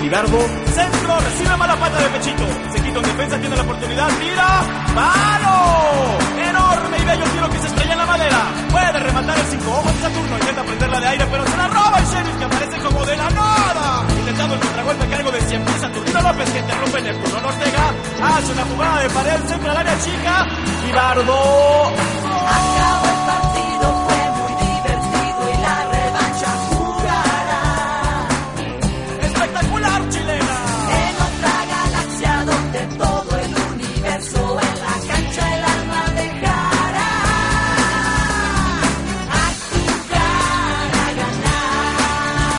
Ibarbo, centro, recibe mala pata de pechito. Se quita en defensa, tiene la oportunidad, tira, ¡palo! Enorme y bello tiro que se estrella en la madera. Puede rematar el 5 ojos de Saturno, intenta prenderla de aire, pero se la roba el Sheriff, que aparece como de la nada. Intentando el contragolpe a cargo de 100 pies, Saturnino López, que interrumpe en el turno. Ortega hace una jugada de pared, centro al área chica. Ibarbo.